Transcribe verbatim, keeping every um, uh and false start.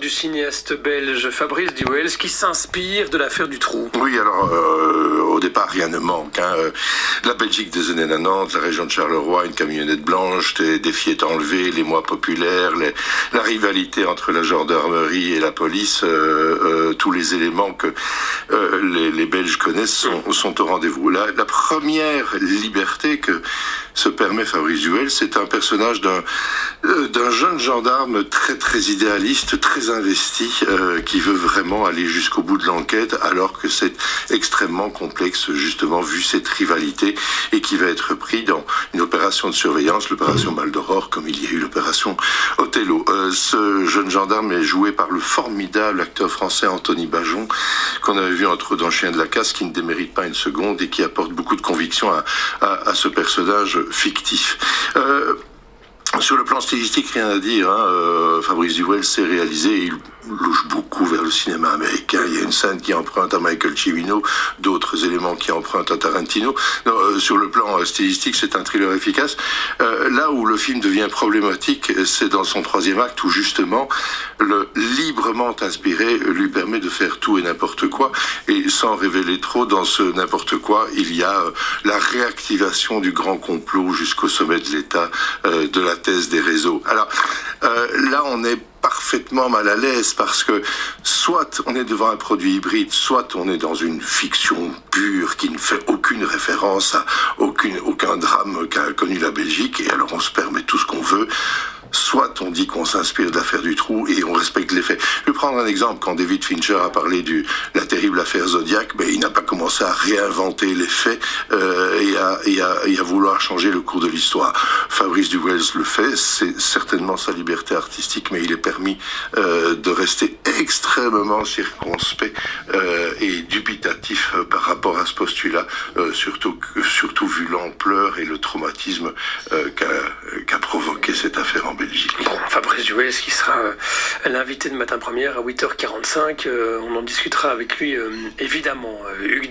du cinéaste belge Fabrice Duels qui s'inspire de l'affaire du Trou. Oui, alors euh, au départ rien ne manque. Hein. La Belgique des années quatre-vingt-dix, la région de Charleroi, une camionnette blanche, des, des fillettes enlevées, les mois populaires, les, la rivalité entre la gendarmerie et la police, euh, euh, tous les éléments que euh, les, les Belges connaissent sont, sont au rendez-vous. La, la première liberté que se permet Fabrice Duels, c'est un personnage d'un euh, d'un jeune gendarme très très idéaliste, très investi, euh, qui veut vraiment aller jusqu'au bout de l'enquête, alors que c'est extrêmement complexe, justement, vu cette rivalité, et qui va être pris dans une opération de surveillance, l'opération Mal d'Aurore, comme il y a eu l'opération Othello. Euh, ce jeune gendarme est joué par le formidable acteur français Anthony Bajon, qu'on avait vu entre autres dans Chien de la Casse, qui ne démérite pas une seconde et qui apporte beaucoup de conviction à, à, à ce personnage fictif. Euh, Sur le plan stylistique, rien à dire. Hein. Euh, Fabrice Duels s'est réalisé, il louche beaucoup vers le cinéma américain. Il y a une scène qui emprunte à Michael Cimino, d'autres éléments qui empruntent à Tarantino. Non, euh, sur le plan euh, stylistique, c'est un thriller efficace. Euh, là où le film devient problématique, c'est dans son troisième acte, où justement, le librement inspiré lui permet de faire tout et n'importe quoi. Et sans révéler trop, dans ce n'importe quoi, il y a euh, la réactivation du grand complot jusqu'au sommet de l'État, euh, de la thèse des réseaux. Alors euh, là, on est parfaitement mal à l'aise parce que soit on est devant un produit hybride, soit on est dans une fiction pure qui ne fait aucune référence à aucune, aucun drame qu'a connu la Belgique, et alors on se permet tout ce qu'on veut. Soit on dit qu'on s'inspire de l'affaire du Trou et on respecte les faits. Je vais prendre un exemple. Quand David Fincher a parlé de la terrible affaire Zodiac, ben, il n'a pas commencé à réinventer les faits euh, et, à, et, à, et à vouloir changer le cours de l'histoire. Fabrice Duels le fait, c'est certainement sa liberté artistique, mais il est permis euh, de rester extrêmement circonspect euh, et dubitatif euh, par rapport à ce postulat, euh, surtout, surtout vu l'ampleur et le traumatisme euh, qu'a, qu'a provoqué cette affaire en Belgique. Bon, Fabrice Duels qui sera euh, l'invité de Matin Première à huit heures quarante-cinq. Euh, on en discutera avec lui, euh, évidemment. Euh, Hugues